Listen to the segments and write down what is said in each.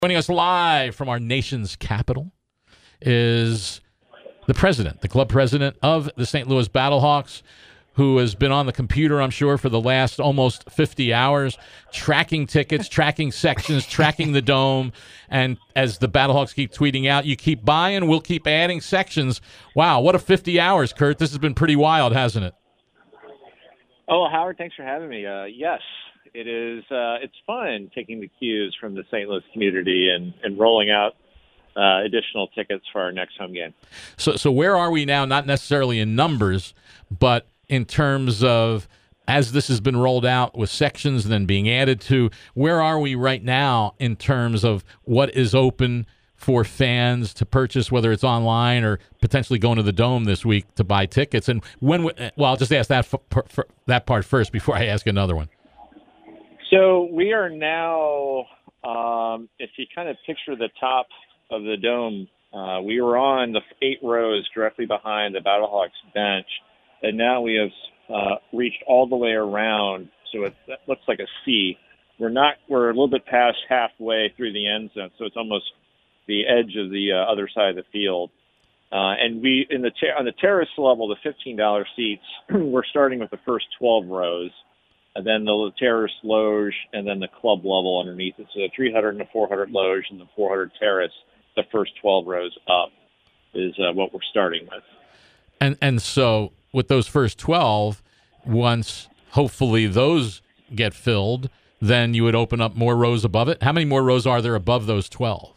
Joining us live from our nation's capital is the president, the club president of the St. Louis Battlehawks, who has been on the computer, I'm sure, for the last almost 50 hours, tracking tickets, tracking sections, tracking the dome. And as the Battlehawks keep tweeting out, you keep buying, we'll keep adding sections. Wow, what a 50 hours, Kurt. This has been pretty wild, hasn't it? Oh, Howard, thanks for having me. Yes, it is. It's fun taking the cues from the St. Louis community and rolling out additional tickets for our next home game. So where are we now, not necessarily in numbers, but in terms of, as this has been rolled out with sections and then being added to, where are we right now in terms of what is open for fans to purchase, whether it's online or potentially going to the Dome this week to buy tickets? And when? Well, I'll just ask that part first before I ask another one. So we are now, if you kind of picture the top of the Dome, we were on the 8 rows directly behind the Battlehawks bench, and now we have reached all the way around, so it looks like a C. We're a little bit past halfway through the end zone, so it's almost the edge of the other side of the field. And we on the terrace level, the $15 seats, we're starting with the first 12 rows, and then the terrace loge, and then the club level underneath it. So the 300 and the 400 loge and the 400 terrace, the first 12 rows up is what we're starting with. And so with those first 12, once hopefully those get filled, then you would open up more rows above it. How many more rows are there above those 12?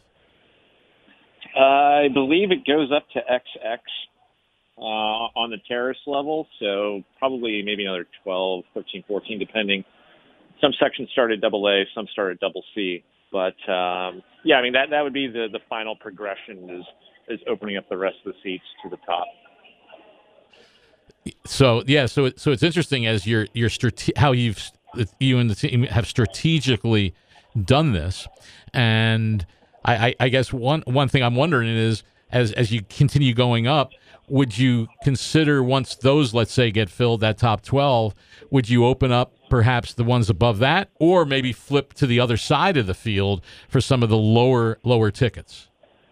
I believe it goes up to XX on the terrace level, so probably maybe another 12, 13, 14, depending. Some sections start at AA, some start at CC. But, yeah, I mean, that would be the final progression is opening up the rest of the seats to the top. So it's interesting as how you and the team have strategically done this, and I guess one thing I'm wondering is as you continue going up, would you consider, once those, let's say, get filled, that top 12, would you open up perhaps the ones above that, or maybe flip to the other side of the field for some of the lower tickets?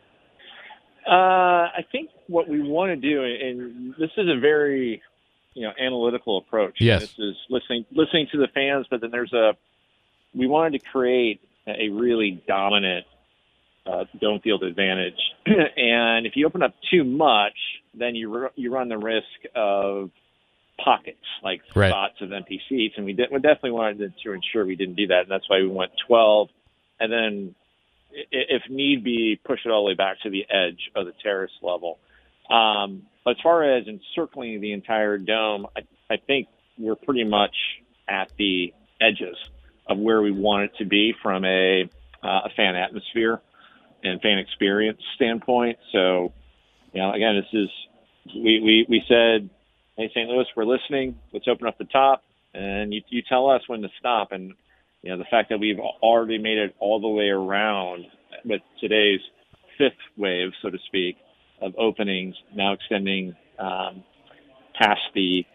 I think what we want to do, and this is a very analytical approach. Yes. This is listening to the fans, but then we wanted to create a really dominant dome field advantage. And if you open up too much, then you run the risk of pockets, like right. spots of empty seats. And we definitely wanted to ensure we didn't do that. And that's why we went 12. And then if need be, push it all the way back to the edge of the terrace level. But as far as encircling the entire dome, I think we're pretty much at the edges of where we want it to be from a fan atmosphere and fan experience standpoint. So, again, this is we said, hey, St. Louis, we're listening. Let's open up the top, and you tell us when to stop. And the fact that we've already made it all the way around with today's 5th wave, so to speak, of openings, now extending past the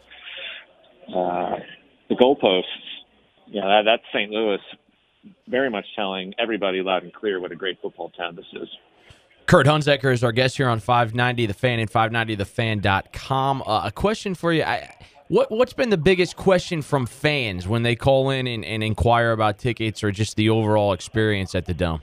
goalposts. That's St. Louis very much telling everybody loud and clear what a great football town this is. Kurt Hunzeker is our guest here on 590 The Fan and 590thefan.com. A question for you. What's been the biggest question from fans when they call in and inquire about tickets or just the overall experience at the Dome?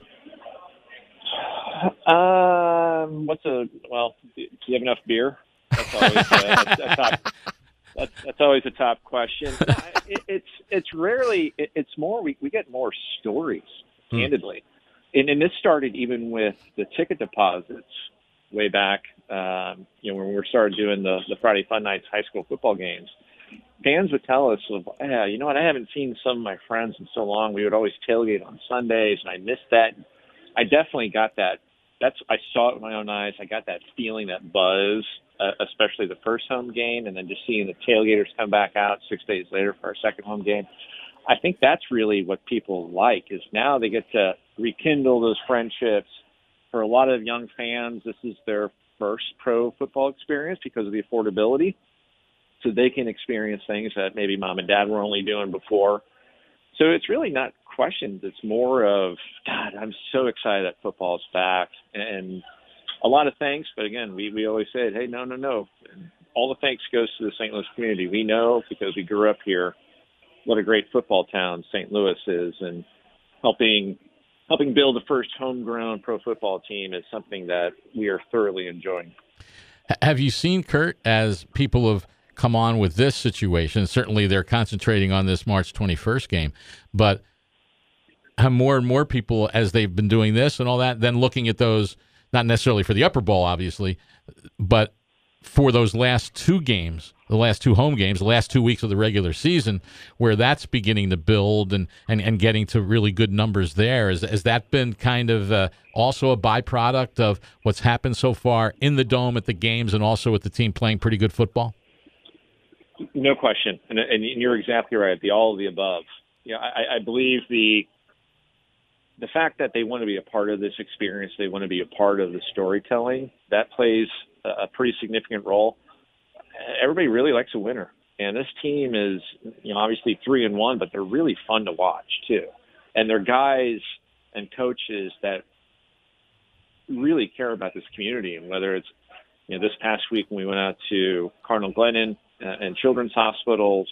Do you have enough beer? That's always that's always a top question. It's rarely. It's more. We get more stories, candidly, and this started even with the ticket deposits way back. When we started doing the Friday Fun Nights high school football games, fans would tell us, you know what? I haven't seen some of my friends in so long. We would always tailgate on Sundays, and I missed that. I definitely got that. I saw it with my own eyes. I got that feeling, that buzz, especially the first home game, and then just seeing the tailgaters come back out 6 days later for our second home game. I think that's really what people like, is now they get to rekindle those friendships. For a lot of young fans, this is their first pro football experience because of the affordability. So they can experience things that maybe mom and dad were only doing before. So it's really not questions. It's more of, God, I'm so excited that football's back. And a lot of thanks, but again, we always said, hey, no. And all the thanks goes to the St. Louis community. We know, because we grew up here, what a great football town St. Louis is, and helping build the first homegrown pro football team is something that we are thoroughly enjoying. Have you seen, Kurt, as people have come on with this situation? Certainly they're concentrating on this March 21st game, but have more and more people, as they've been doing this and all that, then looking at those, not necessarily for the upper bowl, obviously, but for those last two games, the last two home games, the last 2 weeks of the regular season, where that's beginning to build and getting to really good numbers there. Has that been kind of also a byproduct of what's happened so far in the Dome at the games, and also with the team playing pretty good football? No question. And you're exactly right. All of the above. Yeah, I believe the fact that they want to be a part of this experience, they want to be a part of the storytelling, that plays a pretty significant role. Everybody really likes a winner, and this team is, obviously 3-1, but they're really fun to watch too. And they're guys and coaches that really care about this community. And whether it's, this past week when we went out to Cardinal Glennon and Children's Hospitals,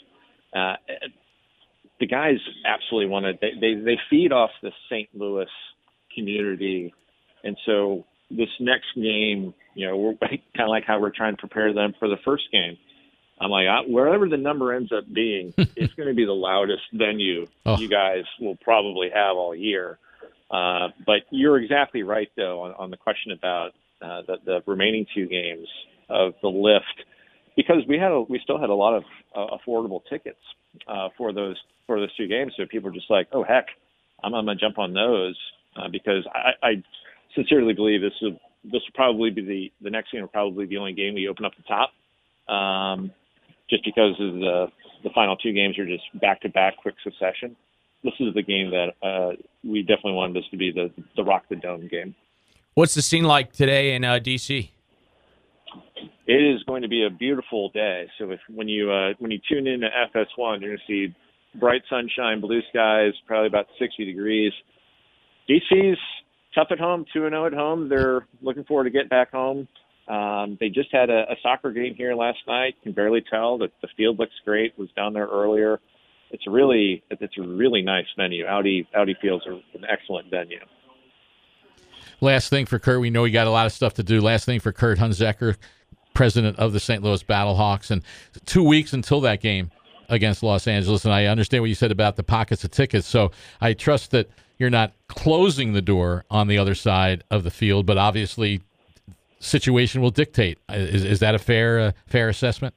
the guys absolutely want to. They feed off the St. Louis community, and so this next game, we're kind of like how we're trying to prepare them for the first game. I'm like, wherever the number ends up being, it's going to be the loudest venue you guys will probably have all year. But you're exactly right, though, on the question about the remaining two games of the lift, because we still had a lot of affordable tickets for those two games. So people are just like, oh heck, I'm going to jump on those because I sincerely believe this will probably be the next game will probably be the only game we open up the top, just because of the final two games are just back-to-back quick succession. This is the game that we definitely wanted this to be the Rock the Dome game. What's the scene like today in D.C.? It is going to be a beautiful day. So when you tune in to FS1, you're going to see bright sunshine, blue skies, probably about 60 degrees. DC's tough at home, 2-0 at home. They're looking forward to getting back home. They just had a soccer game here last night. Can barely tell that the field looks great. Was down there earlier. It's a really nice venue. Audi Field's an excellent venue. Last thing for Kurt, we know we got a lot of stuff to do. Last thing for Kurt Hunzeker, president of the St. Louis Battlehawks, and 2 weeks until that game against Los Angeles. And I understand what you said about the pockets of tickets, so I trust that you're not closing the door on the other side of the field, but obviously situation will dictate. Is that a fair assessment?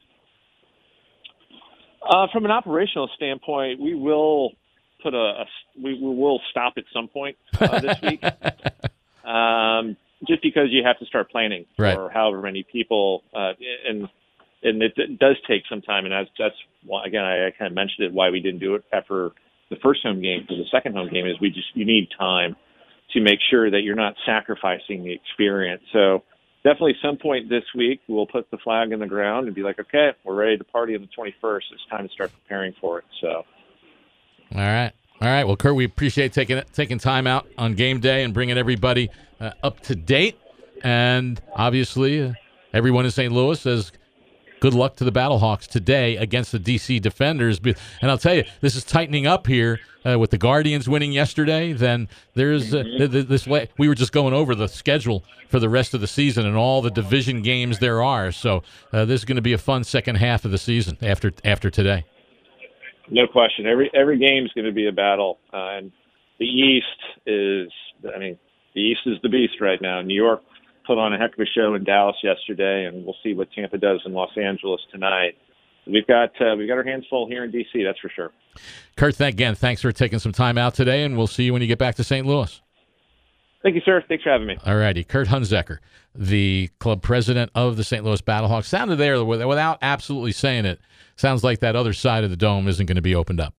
From an operational standpoint, we will we will stop at some point this week. Just because you have to start planning for however many people, and it does take some time, and that's why, again, I kind of mentioned it, why we didn't do it after the first home game. For the second home game is you need time to make sure that you're not sacrificing the experience. So definitely some point this week we'll put the flag in the ground and be like, okay, we're ready to party on the 21st. It's time to start preparing for it. So, all right. Well, Kurt, we appreciate taking time out on game day and bringing everybody up to date. And obviously, everyone in St. Louis says good luck to the Battlehawks today against the D.C. Defenders. And I'll tell you, this is tightening up here with the Guardians winning yesterday. Then there's this way. We were just going over the schedule for the rest of the season and all the division games there are. So this is going to be a fun second half of the season after today. No question. Every game is going to be a battle, and the East is the beast right now. New York put on a heck of a show in Dallas yesterday, and we'll see what Tampa does in Los Angeles tonight. We've got our hands full here in D.C., that's for sure. Kurt, thanks for taking some time out today, and we'll see you when you get back to St. Louis. Thank you, sir. Thanks for having me. All righty. Kurt Hunzeker, the club president of the St. Louis Battlehawks. Sounded there without absolutely saying it. Sounds like that other side of the dome isn't going to be opened up.